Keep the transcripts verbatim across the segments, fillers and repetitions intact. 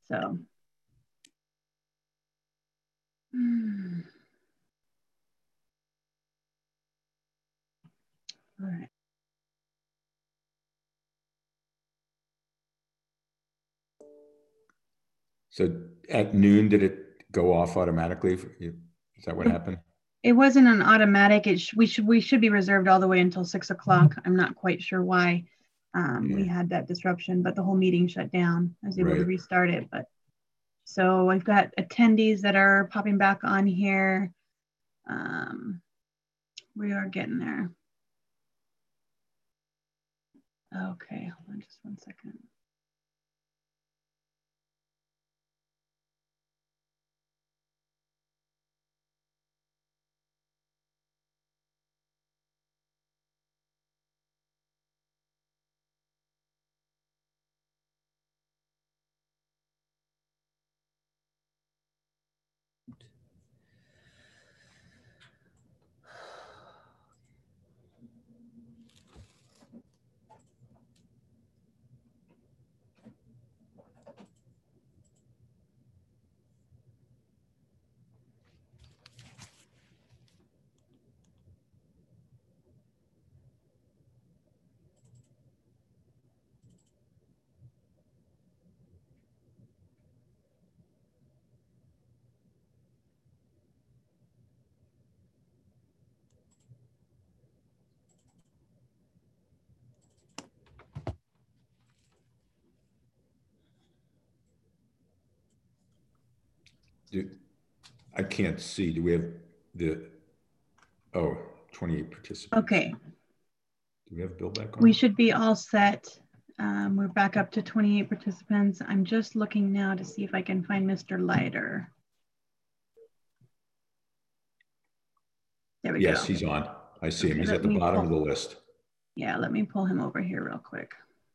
So. Hmm. All right. So at noon, did it go off automatically? Is that what happened? It wasn't an automatic. It sh we should we should be reserved all the way until six o'clock. I'm not quite sure why um, yeah. we had that disruption, but the whole meeting shut down. I was able right. to restart it. But so I've got attendees that are popping back on here. Um, we are getting there. Okay, hold on just one second. Do, I can't see. Do we have the, oh, twenty-eight participants. Okay. Do we have Bill back on? We should be all set. Um, we're back up to twenty-eight participants. I'm just looking now to see if I can find Mister Leiter. There we yes, go. Yes, he's on. I see okay, him. He's at the bottom pull, of the list. Yeah, let me pull him over here real quick.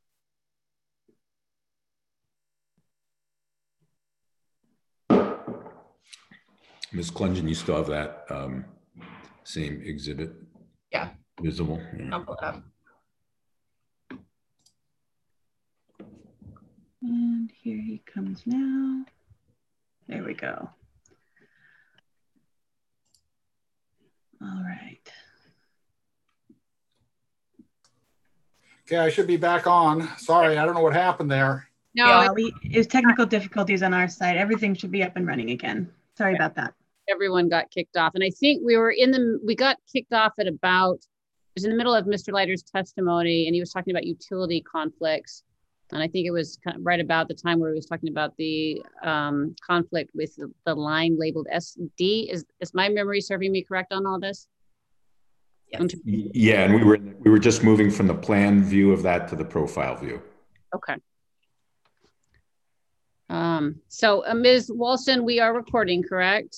Miz Klungen, you still have that um, same exhibit? Yeah. Visible? Yeah. I'll pull it up. And here he comes now. There we go. All right. Okay, I should be back on. Sorry, I don't know what happened there. No, yeah, we, it was technical difficulties on our side. Everything should be up and running again. Sorry about that. Everyone got kicked off. And I think we were in the, we got kicked off at about, it was in the middle of Mister Leiter's testimony, and he was talking about utility conflicts. And I think it was kind of right about the time where he was talking about the um, conflict with the, the line labeled S D. Is, is my memory serving me correct on all this? Yes. Yeah, and we were we were just moving from the plan view of that to the profile view. Okay. Um, so uh, Miz Walston, we are recording, correct?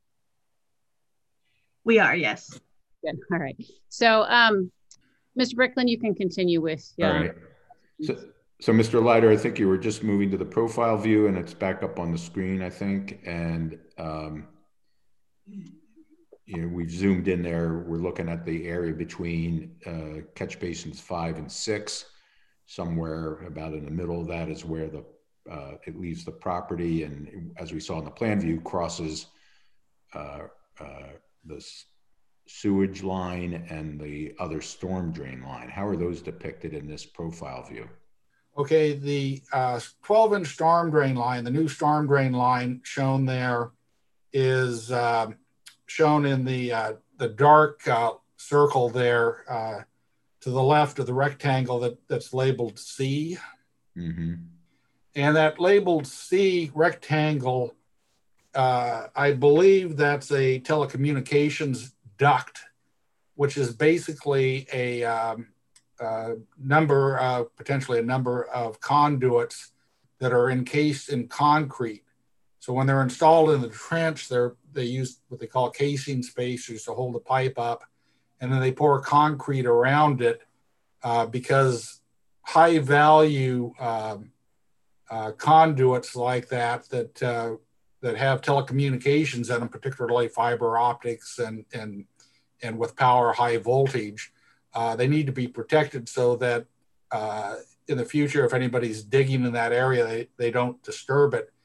We are, yes. Good. All right. So um, Mister Bricklin, you can continue with. Yeah. All right. So, so Mister Leiter, I think you were just moving to the profile view, and it's back up on the screen, I think, and. Um, You know, we've zoomed in there. We're looking at the area between uh, catch basins five and six. Somewhere about in the middle of that is where the uh, it leaves the property, and as we saw in the plan view, crosses uh, uh, the sewage line and the other storm drain line. How are those depicted in this profile view? Okay, the uh, twelve inch storm drain line, the new storm drain line shown there is. Uh, shown in the uh, the dark uh, circle there uh, to the left of the rectangle that, that's labeled C. Mm-hmm. And that labeled C rectangle, uh, I believe that's a telecommunications duct, which is basically a um, uh, number, uh, potentially a number of conduits that are encased in concrete. So when they're installed in the trench, they're, they use what they call casing spacers to hold the pipe up, and then they pour concrete around it uh, because high value um, uh, conduits like that that uh, that have telecommunications in them, particularly fiber optics and and and with power high voltage, uh, they need to be protected so that uh, in the future, if anybody's digging in that area, they, they don't disturb it.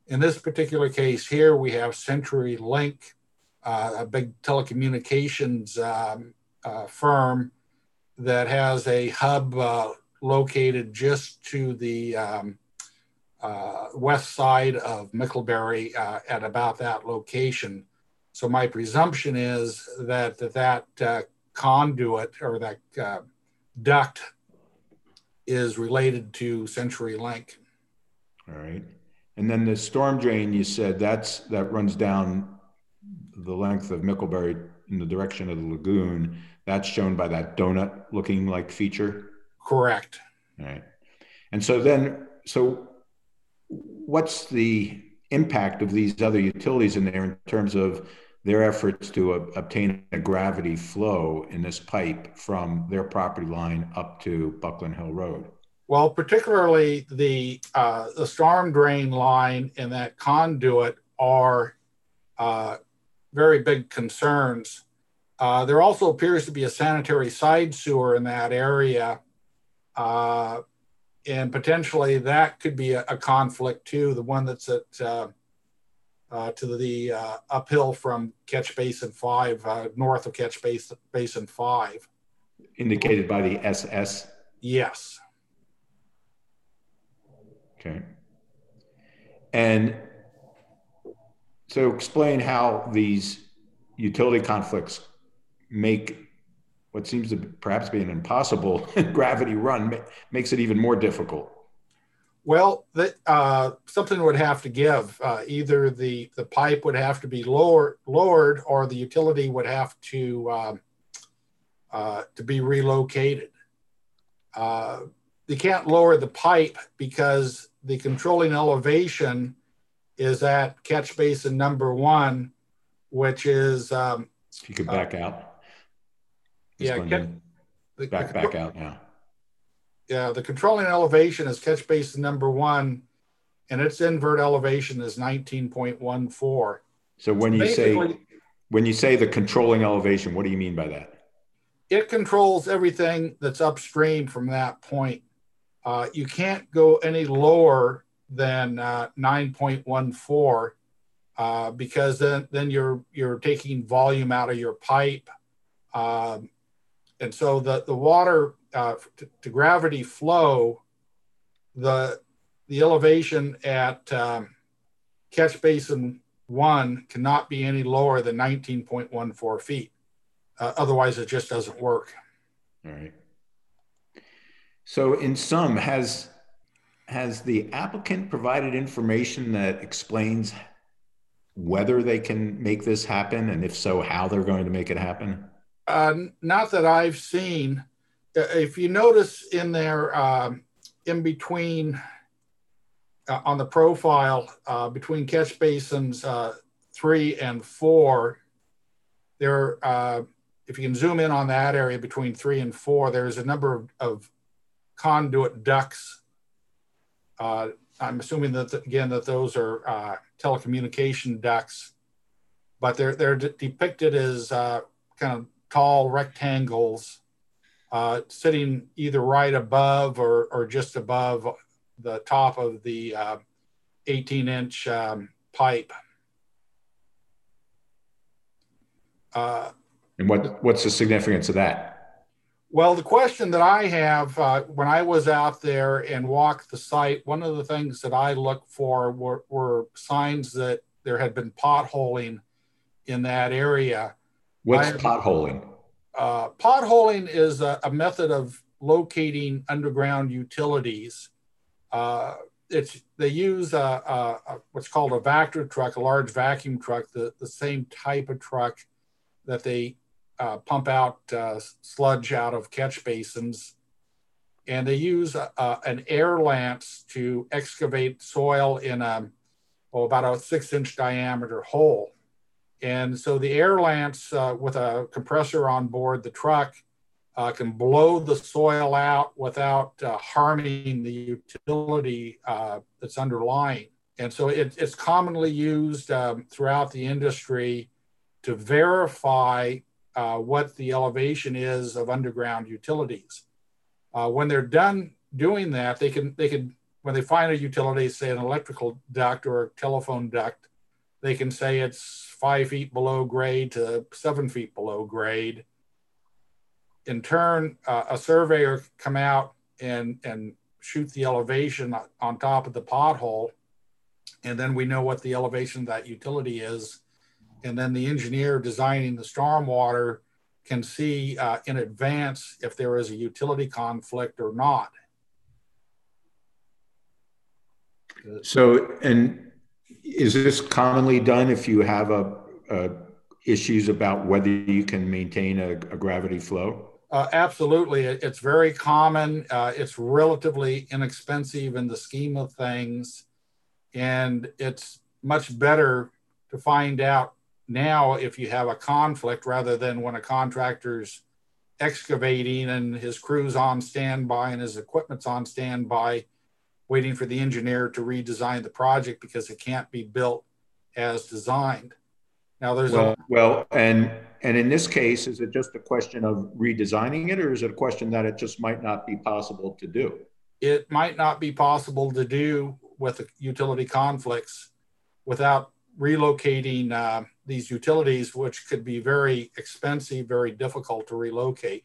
In this particular case here, we have CenturyLink, uh, a big telecommunications um, uh, firm that has a hub uh, located just to the um, uh, west side of Micklebury uh, at about that location. So my presumption is that that, that uh, conduit or that uh, duct is related to CenturyLink. All right. And then the storm drain, you said that's that runs down the length of Micklebury in the direction of the lagoon. That's shown by that donut looking like feature? Correct. All right. And so then, so what's the impact of these other utilities in there in terms of their efforts to uh, obtain a gravity flow in this pipe from their property line up to Buckland Hill Road? Well, particularly the uh, the storm drain line and that conduit are uh, very big concerns. Uh, there also appears to be a sanitary side sewer in that area, uh, and potentially that could be a, a conflict too. The one that's at uh, uh, to the uh, uphill from Catch Basin Five, uh, north of Catch Basin Basin Five, indicated by the S S. Yes. Okay. And so explain how these utility conflicts make what seems to perhaps be an impossible gravity run, makes it even more difficult. Well, that, uh, something would have to give. Uh, either the, the pipe would have to be lower, lowered or the utility would have to, um, uh, to be relocated. Uh, they can't lower the pipe because the controlling elevation is at catch basin number one, which is... Um, if you could back uh, out. Yeah, catch, the, back, the, back out now. Yeah, the controlling elevation is catch basin number one, and its invert elevation is nineteen point one four. So when you say when you say the controlling elevation, what do you mean by that? It controls everything that's upstream from that point. Uh, you can't go any lower than uh, nine point one four uh, because then then you're you're taking volume out of your pipe, um, and so the the water uh, to, to gravity flow, the the elevation at um, catch basin one cannot be any lower than nineteen point one four feet. Uh, otherwise, it just doesn't work. All right. So in sum, has, has the applicant provided information that explains whether they can make this happen? And if so, how they're going to make it happen? Uh, not that I've seen. If you notice in there, um, in between, uh, on the profile, uh, between catch basins uh, three and four, there, uh, if you can zoom in on that area between three and four, there's a number of, of conduit ducts. Uh, I'm assuming that, again, that those are uh, telecommunication ducts, but they're, they're de depicted as uh, kind of tall rectangles uh, sitting either right above or, or just above the top of the uh, eighteen inch um, pipe. Uh, and what, what's the significance of that? Well, the question that I have, uh, when I was out there and walked the site, one of the things that I looked for were, were signs that there had been potholing in that area. What's I, potholing? Uh, potholing is a, a method of locating underground utilities. Uh, it's they use a, a, a, what's called a Vactor truck, a large vacuum truck, the, the same type of truck that they Uh, pump out uh, sludge out of catch basins, and they use a, a, an air lance to excavate soil in a, oh, about a six inch diameter hole. And so the air lance uh, with a compressor on board the truck uh, can blow the soil out without uh, harming the utility uh, that's underlying. And so it, it's commonly used um, throughout the industry to verify Uh, what the elevation is of underground utilities. Uh, when they're done doing that, they can they can when they find a utility, say an electrical duct or a telephone duct, they can say it's five feet below grade to seven feet below grade. In turn, uh, a surveyor come out and, and shoot the elevation on top of the pothole. And then we know what the elevation of that utility is. And then the engineer designing the stormwater can see uh, in advance if there is a utility conflict or not. So, and is this commonly done if you have a, a issues about whether you can maintain a, a gravity flow? Uh, absolutely. It, it's very common. Uh, it's relatively inexpensive in the scheme of things. And it's much better to find out now if you have a conflict rather than when a contractor's excavating and his crew's on standby and his equipment's on standby, waiting for the engineer to redesign the project because it can't be built as designed. Now there's well, a well, and and in this case, is it just a question of redesigning it, or is it a question that it just might not be possible to do? It might not be possible to do with the utility conflicts without relocating uh, these utilities, which could be very expensive, very difficult to relocate.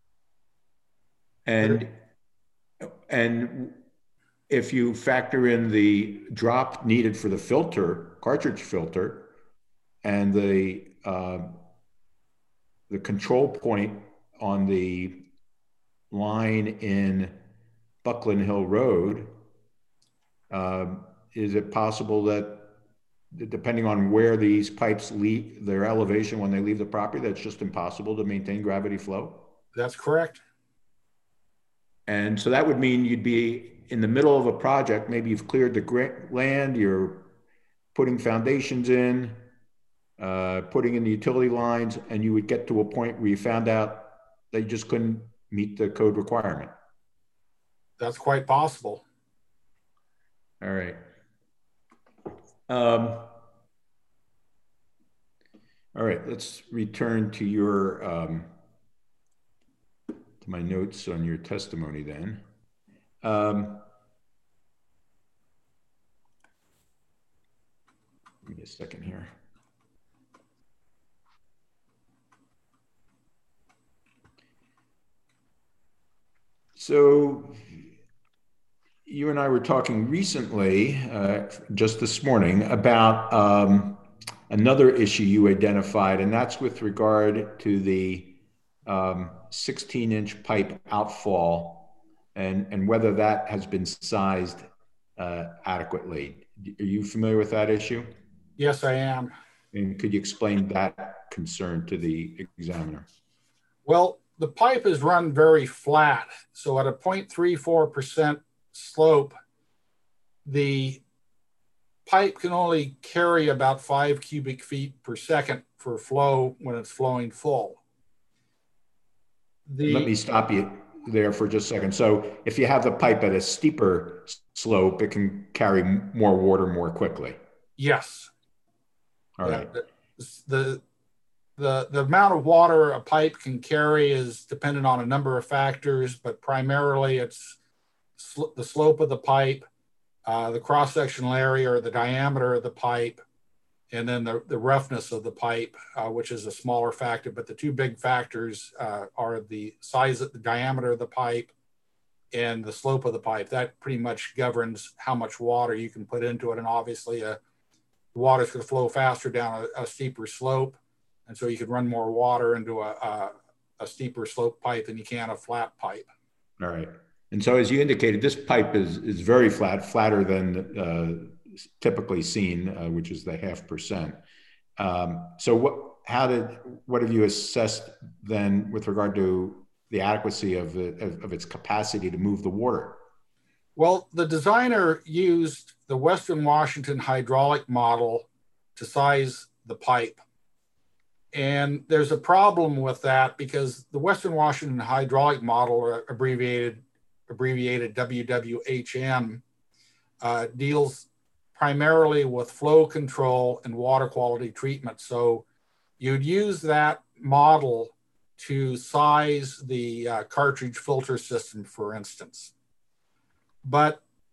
And and if you factor in the drop needed for the filter, cartridge filter, and the uh, the control point on the line in Buckland Hill Road, uh, is it possible that depending on where these pipes leave their elevation when they leave the property, that's just impossible to maintain gravity flow? That's correct. And so that would mean you'd be in the middle of a project, maybe you've cleared the land, you're putting foundations in, uh, putting in the utility lines, and you would get to a point where you found out that you just couldn't meet the code requirement. That's quite possible. All right. Um, all right, let's return to your, um, to my notes on your testimony then. Um, give me a second here. So you and I were talking recently, uh, just this morning, about um, another issue you identified, and that's with regard to the um, sixteen inch pipe outfall and, and whether that has been sized uh, adequately. Are you familiar with that issue? Yes, I am. And could you explain that concern to the examiner? Well, the pipe is run very flat. So at a zero point three four percent slope, the pipe can only carry about five cubic feet per second for flow when it's flowing full. The, Let me stop you there for just a second. So if you have the pipe at a steeper slope, it can carry more water more quickly. Yes. All right. Yeah, the, the, the amount of water a pipe can carry is dependent on a number of factors, but primarily it's sl the slope of the pipe, uh, the cross-sectional area or the diameter of the pipe, and then the, the roughness of the pipe, uh, which is a smaller factor. But the two big factors uh, are the size of the diameter of the pipe and the slope of the pipe. That pretty much governs how much water you can put into it. And obviously, uh, the water is going to flow faster down a, a steeper slope. And so you could run more water into a, a, a steeper slope pipe than you can a flat pipe. All right. And so as you indicated, this pipe is, is very flat, flatter than uh, typically seen, uh, which is the half percent. Um, so what, how did, what have you assessed then with regard to the adequacy of, the, of, of its capacity to move the water? Well, the designer used the Western Washington hydraulic model to size the pipe. And there's a problem with that because the Western Washington hydraulic model, or abbreviated, abbreviated W W H M, uh, deals primarily with flow control and water quality treatment. So you'd use that model to size the uh, cartridge filter system, for instance. But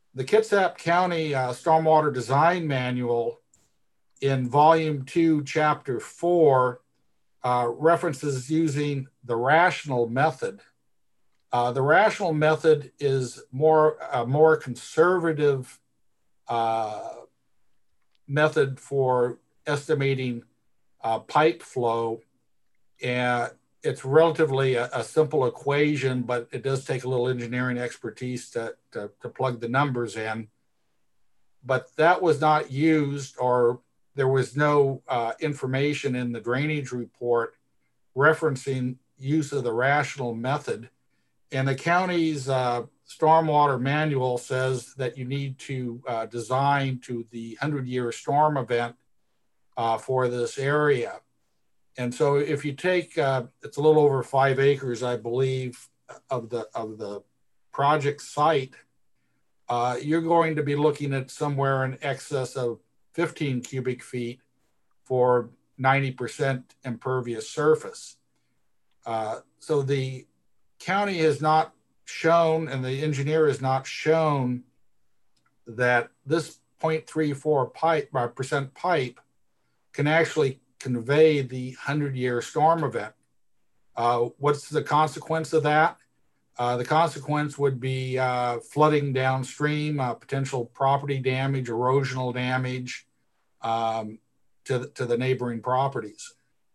the Kitsap County uh, Stormwater Design Manual in volume two, chapter four, uh, references using the rational method. Uh, the rational method is more a more conservative uh, method for estimating uh, pipe flow. And it's relatively a, a simple equation, but it does take a little engineering expertise to, to, to plug the numbers in. But that was not used, or there was no uh, information in the drainage report referencing use of the rational method. And the county's uh, stormwater manual says that you need to uh, design to the hundred-year storm event uh, for this area. And so if you take, uh, it's a little over five acres, I believe, of the, of the project site, uh, you're going to be looking at somewhere in excess of fifteen cubic feet for ninety percent impervious surface. Uh, so the county has not shown, and the engineer has not shown, that this zero point three four pipe, uh, percent pipe can actually convey the hundred-year storm event. Uh, what's the consequence of that? Uh, the consequence would be uh, flooding downstream, uh, potential property damage, erosional damage um, to, the, to the neighboring properties.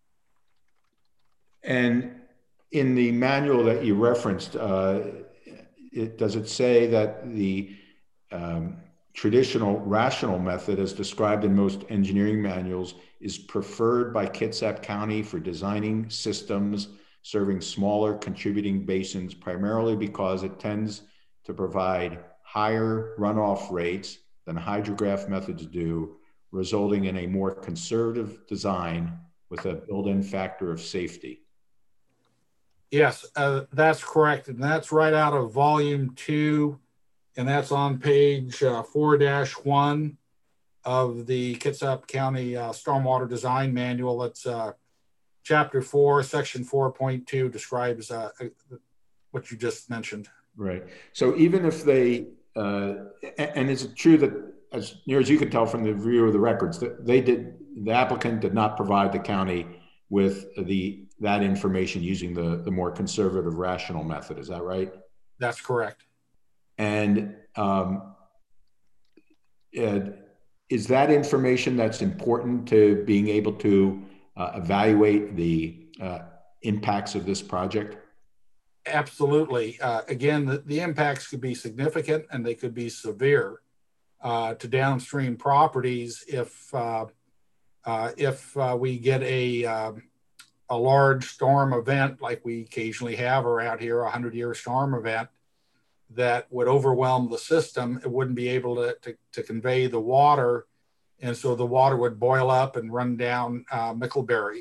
And in the manual that you referenced, uh, it, does it say that the um, traditional rational method, as described in most engineering manuals, is preferred by Kitsap County for designing systems serving smaller contributing basins, primarily because it tends to provide higher runoff rates than hydrograph methods do, resulting in a more conservative design with a built-in factor of safety? Yes, uh, that's correct. And that's right out of volume two. And that's on page uh, four dash one of the Kitsap County uh, Stormwater Design Manual. That's uh, chapter four, section four point two describes uh, what you just mentioned. Right. So even if they, uh, and is it true that, as near as you can tell from the review of the records, that they did, the applicant did not provide the county with the that information using the, the more conservative rational method, is that right? That's correct. And um, uh, is that information that's important to being able to uh, evaluate the uh, impacts of this project? Absolutely. Uh, again, the, the impacts could be significant and they could be severe uh, to downstream properties if uh, uh, if uh, we get a uh, a large storm event like we occasionally have around here, a hundred-year storm event that would overwhelm the system. It wouldn't be able to, to, to convey the water, and so the water would boil up and run down uh, Micklebury.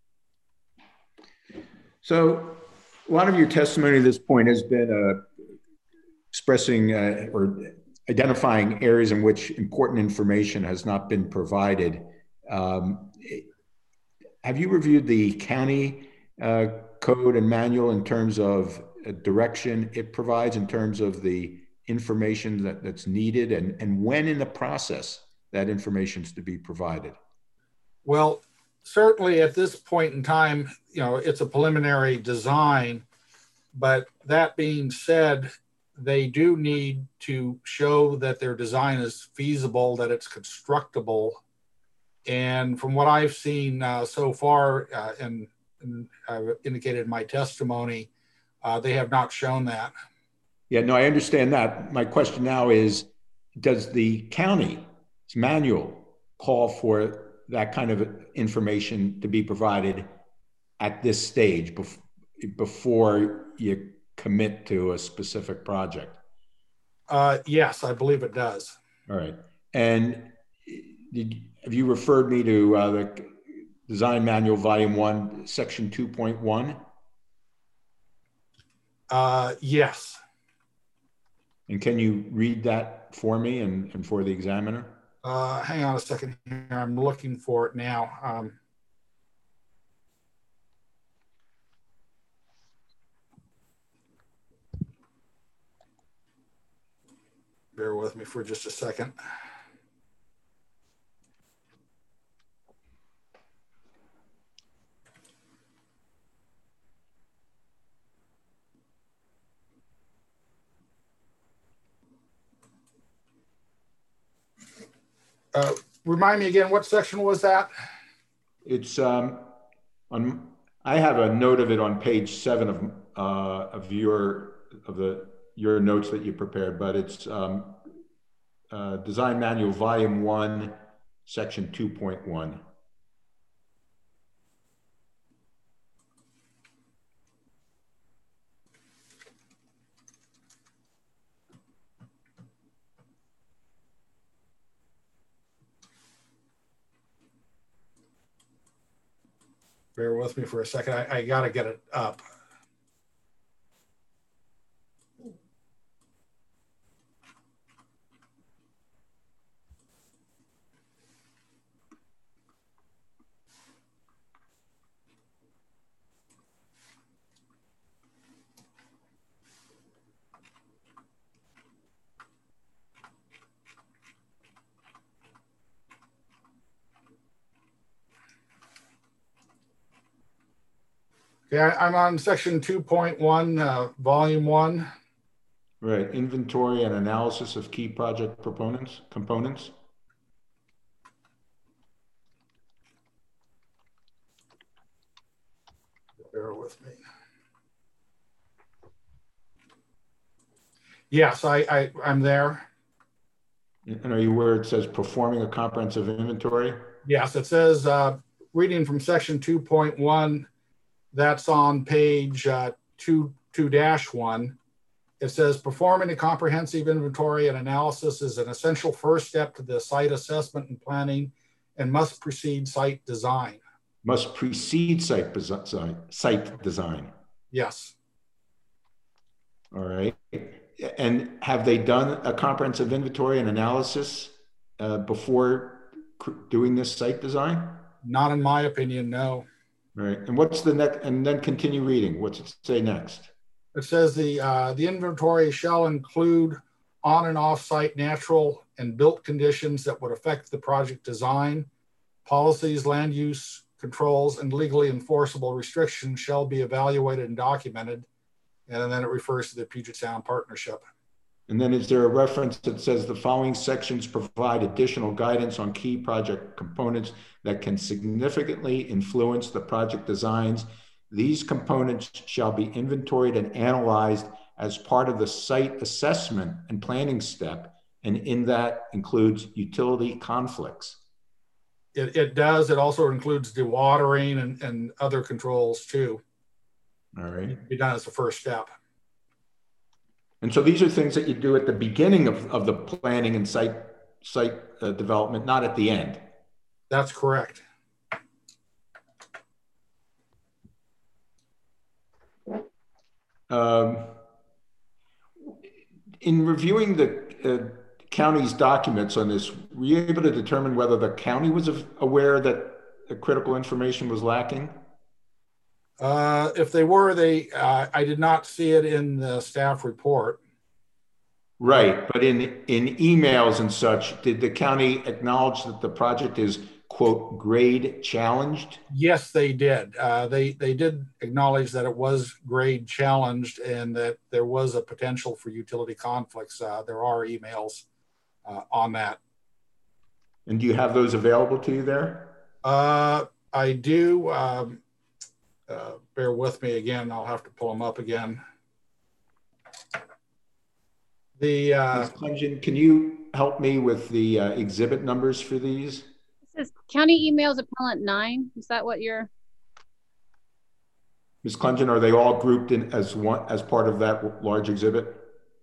So a lot of your testimony at this point has been uh, expressing uh, or identifying areas in which important information has not been provided. Um, have you reviewed the county uh, code and manual in terms of uh, direction it provides in terms of the information that, that's needed, and, and when in the process that information is to be provided? Well, certainly at this point in time, you know, it's a preliminary design, but that being said, they do need to show that their design is feasible, that it's constructible. And from what I've seen uh, so far, uh, and, and I've indicated in my testimony, uh, they have not shown that. Yeah, no, I understand that. My question now is, does the county's manual call for that kind of information to be provided at this stage bef before you commit to a specific project? Uh, yes, I believe it does. All right. And did, have you referred me to uh, the Design Manual Volume one, Section two point one? Uh, yes. And can you read that for me and, and for the examiner? Uh, hang on a second here. I'm looking for it now. Um, bear with me for just a second. Uh, remind me again, what section was that? It's um, on. I have a note of it on page seven of uh, of your of the your notes that you prepared, but it's um, uh, Design Manual Volume One, Section two point one. Bear with me for a second. I, I got to get it up. Yeah, I'm on section two point one, uh, volume one. Right, inventory and analysis of key project proponents, components. Bear with me. Yes, I, I, I'm there. And are you where it says performing a comprehensive inventory? Yes, it says, uh, reading from section two point one, that's on page uh, two, two dash one. It says performing a comprehensive inventory and analysis is an essential first step to the site assessment and planning and must precede site design. Must precede site design. Site design. Yes. All right. And have they done a comprehensive inventory and analysis uh, before doing this site design? Not in my opinion, no. All right. And what's the next? And then continue reading. What's it say next? It says the uh, the inventory shall include on and off site natural and built conditions that would affect the project design. Policies, land use controls, and legally enforceable restrictions shall be evaluated and documented. And then it refers to the Puget Sound Partnership. And then is there a reference that says the following sections provide additional guidance on key project components that can significantly influence the project designs? These components shall be inventoried and analyzed as part of the site assessment and planning step. And in that includes utility conflicts. It, it does. It also includes dewatering and, and other controls too. All right. Be done as the first step. And so these are things that you do at the beginning of, of the planning and site, site uh, development, not at the end. That's correct. Um, in reviewing the uh, county's documents on this, were you able to determine whether the county was aware that the critical information was lacking? Uh, if they were, they uh, I did not see it in the staff report. Right, but in in emails and such, did the county acknowledge that the project is, quote, grade challenged? Yes, they did. Uh, they they did acknowledge that it was grade challenged and that there was a potential for utility conflicts. Uh, there are emails uh, on that. And do you have those available to you there? Uh, I do. Um, uh, bear with me again. I'll have to pull them up again. The uh, can you help me with the uh, exhibit numbers for these? This is county emails appellant nine. Is that what you're? Miz Klungen, are they all grouped in as one as part of that large exhibit?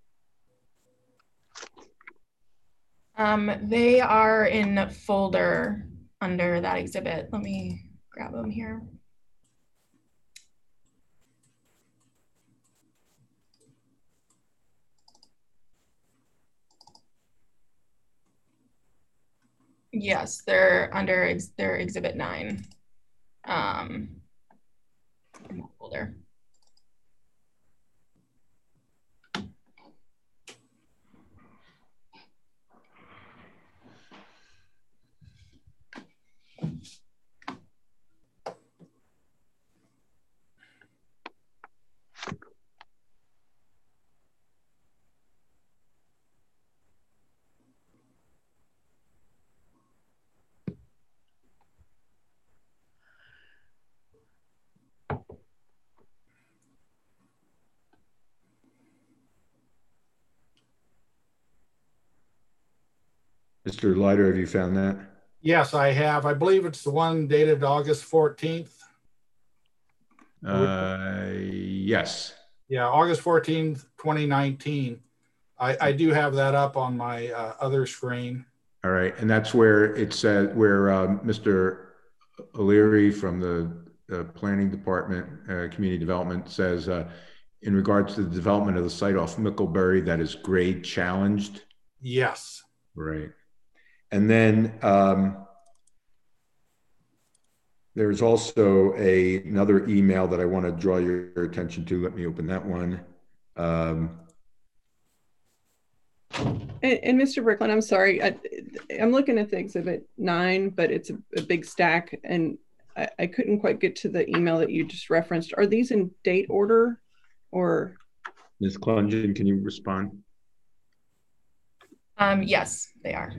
Um, they are in folder under that exhibit. Let me grab them here. Yes, they're under ex their exhibit nine um, in that folder. Mister Leiter, have you found that? Yes, I have. I believe it's the one dated August fourteenth. Uh, yes. Yeah, August fourteenth, twenty nineteen. I, I do have that up on my uh, other screen. All right, and that's where it said where um, Mister O'Leary from the uh, Planning Department, uh, Community Development says, uh, in regards to the development of the site off Micklebury, that is grade challenged. Yes. Right. And then um, there's also a, another email that I want to draw your attention to. Let me open that one. Um, And, and Mister Brickland, I'm sorry, I, I'm looking at the exhibit nine, but it's a, a big stack, and I, I couldn't quite get to the email that you just referenced. Are these in date order, or? Miz Klungen, can you respond? Um, yes, they are.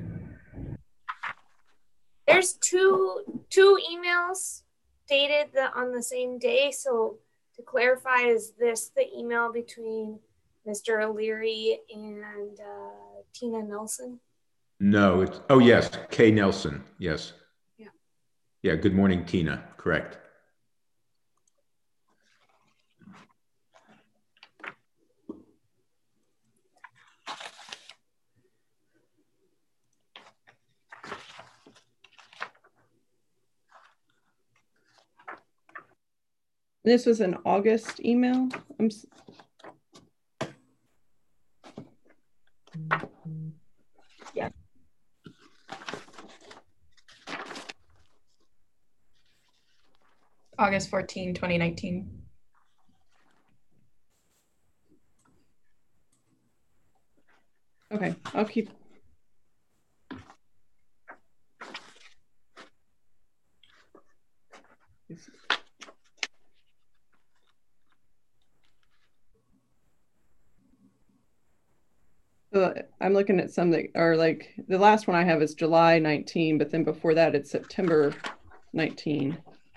There's two two emails dated the, on the same day. So to clarify, is this the email between Mister O'Leary and uh, Tina Nelson? No, it's, oh yes, Kay Nelson, yes. Yeah. Yeah, good morning, Tina, correct. This was an August email. I'm. Yeah. August fourteenth, twenty nineteen. Okay, I'll keep. So I'm looking at some that are like, the last one I have is July nineteen, but then before that it's September nineteen.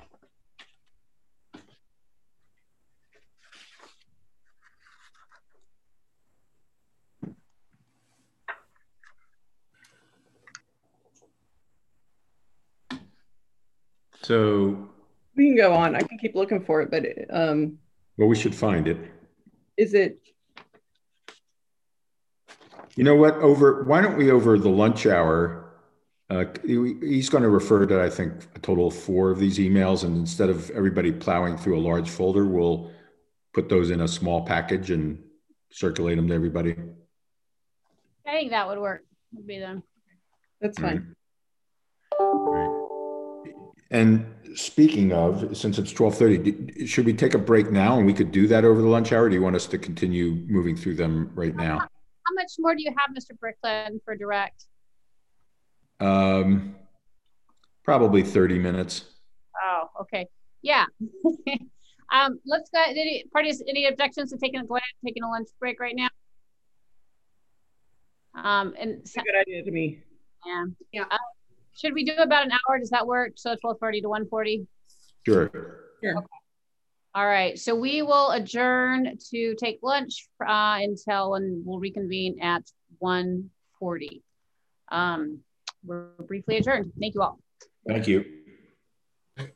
So we can go on. I can keep looking for it, but um, well, we should find it. Is it? You know what? Over why don't we over the lunch hour? Uh, he's going to refer to, I think, a total of four of these emails, and instead of everybody plowing through a large folder, we'll put those in a small package and circulate them to everybody. I think that would work. Would be them. That's fine. Right. Right. And speaking of, since it's twelve thirty, should we take a break now and we could do that over the lunch hour? Or do you want us to continue moving through them right now? How much more do you have, Mister Brickland, for direct? Um, probably thirty minutes. Oh, okay. Yeah. um, let's go. Any parties, any objections to taking, go ahead and taking a lunch break right now? Um, and it's a good idea to me. Yeah. Yeah. Uh, should we do about an hour? Does that work? So twelve thirty to one forty? Sure. Sure. Okay. All right. So we will adjourn to take lunch uh, until, and we'll reconvene at one forty. Um, we're briefly adjourned. Thank you all. Thank you.